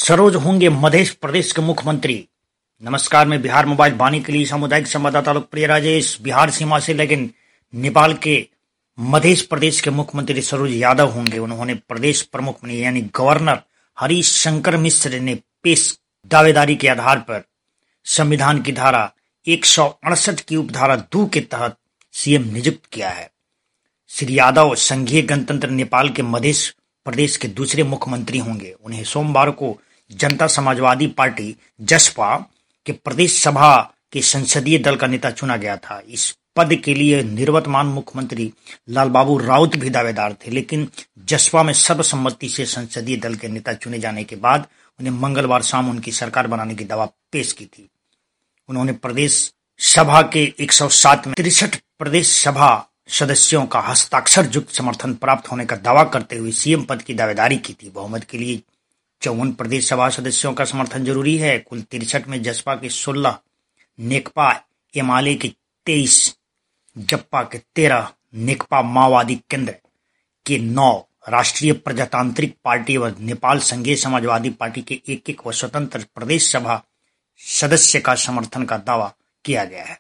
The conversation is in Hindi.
सरोज होंगे मध्य प्रदेश के मुख्यमंत्री। नमस्कार, मैं बिहार मोबाइल वाणी के लिए सामुदायिक संवाददाता लोकप्रिय राजेश। बिहार सीमा से लेकिन नेपाल के मध्य प्रदेश के मुख्यमंत्री सरोज यादव होंगे। उन्होंने प्रदेश प्रमुख यानी गवर्नर हरीश शंकर मिश्र ने पेश दावेदारी के आधार पर संविधान की धारा 168 की उपधारा 2 के तहत सीएम नियुक्त किया है। श्री यादव संघीय गणतंत्र नेपाल के मध्य प्रदेश के दूसरे मुख्यमंत्री होंगे। उन्हें सोमवार को जनता समाजवादी पार्टी जसपा के प्रदेश सभा के संसदीय दल का नेता चुना गया था। इस पद के लिए निवर्तमान मुख्यमंत्री लालबाबू राउत भी दावेदार थे, लेकिन जसपा में सर्वसम्मति से संसदीय दल के नेता चुने जाने के बाद उन्हें मंगलवार शाम उनकी सरकार बनाने की दावा पेश की थी। उन्होंने प्रदेश सभा के 107 में 63 प्रदेश सभा सदस्यों का हस्ताक्षर युक्त समर्थन प्राप्त होने का दावा करते हुए सीएम पद की दावेदारी की थी। बहुमत के लिए 54 प्रदेश सभा सदस्यों का समर्थन जरूरी है। कुल 63 में जसपा के 16, नेकपा एमाले के 23, जप्पा के 13, नेकपा माओवादी केंद्र के 9, राष्ट्रीय प्रजातांत्रिक पार्टी व नेपाल संघीय समाजवादी पार्टी के 1-1 व स्वतंत्र प्रदेश सभा सदस्य का समर्थन का दावा किया गया है।